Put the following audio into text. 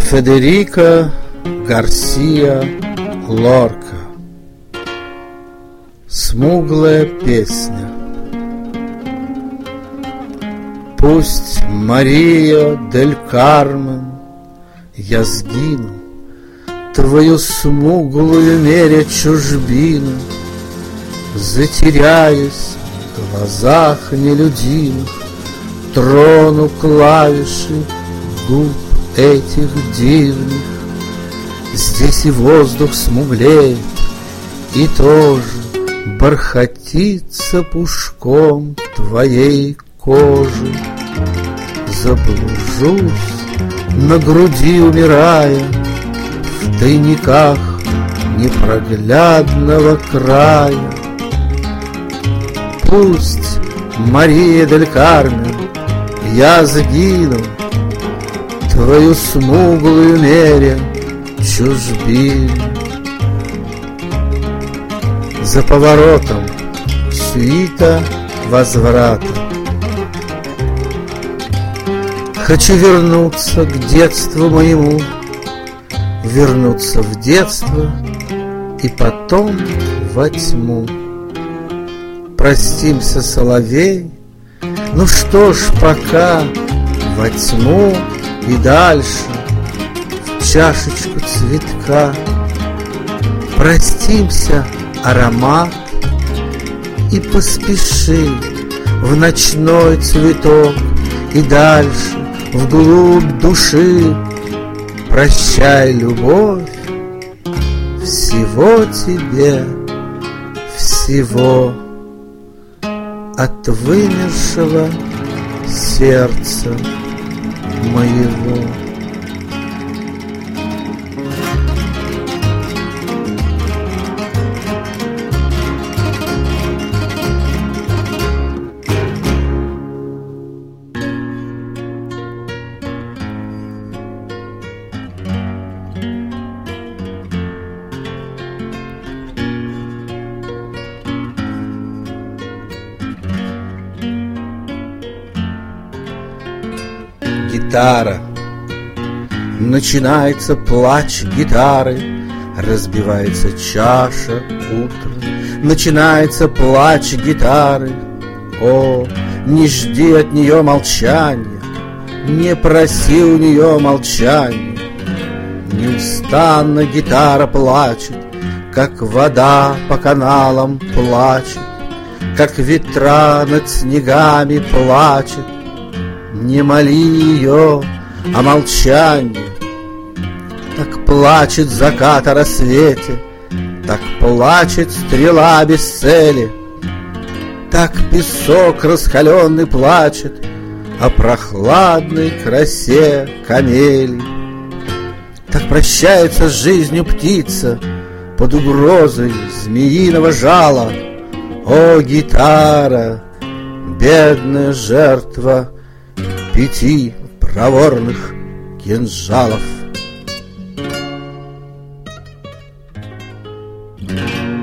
Федерико Гарсия Лорка. Смуглая песня. Пусть, Мария дель Кармен, я сгину, твою смуглую меря чужбину, затеряюсь в глазах нелюдимых, трону клавиши губ этих дивных. Здесь и воздух смуглеет, и тоже бархатится пушком твоей кожи. Заблужусь, на груди умирая, в тайниках непроглядного края. Пусть, Мария дель Кармен, я сгину, твою смуглую меря чужбину. За поворотом сюита возврата. Хочу вернуться к детству моему, вернуться в детство и потом во тьму. Простимся, соловей, ну что ж, пока во тьму и дальше в чашечку цветка. Простимся, аромат, и поспеши в ночной цветок и дальше вглубь души. Прощай, любовь, всего тебе, всего от вымершего сердца моего. Гитара. Начинается плач гитары, разбивается чаша утра. Начинается плач гитары. О, не жди от нее молчания, не проси у нее молчания. Неустанно гитара плачет, как вода по каналам плачет, как ветра над снегами плачет. Не моли ее о молчании. Так плачет закат о рассвете, так плачет стрела без цели, так песок раскаленный плачет о прохладной красе камелий. Так прощается с жизнью птица под угрозой змеиного жала. О, гитара, бедная жертва 5 проворных кинжалов.